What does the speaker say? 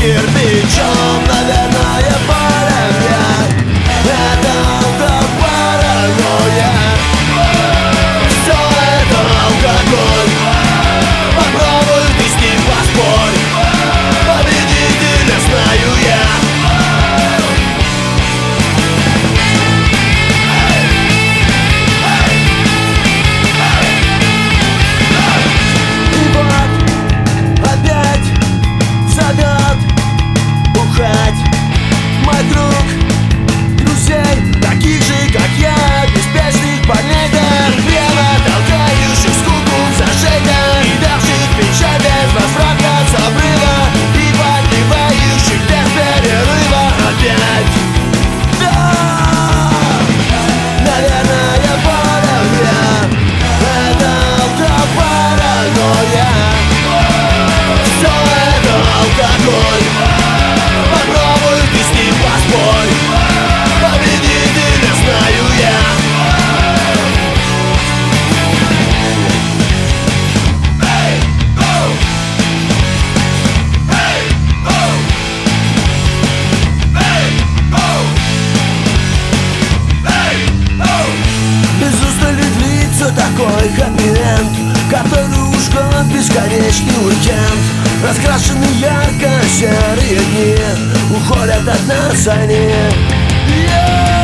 кирпичом, наверное, полегче. Это автопаранойя. Все это алкоголь. Попробуй ты с ним поспорь. Победителя знаю я. Мой друг, друзей, таких же, как я, беспечных парней, да время толкающих скуку в зажига и давших печаль без возврата с обрыва и подливающих без перерыва опять. Да, наверное, паранойя. Это автопаранойя. Все это алкоголь. Попробуй ты с ним поспорь. Победителя знаю я. Без устали длится такой хэппи-энд, который уж год бесконечный уикенд. Раскрашены ярко серые дни уходят от нас они.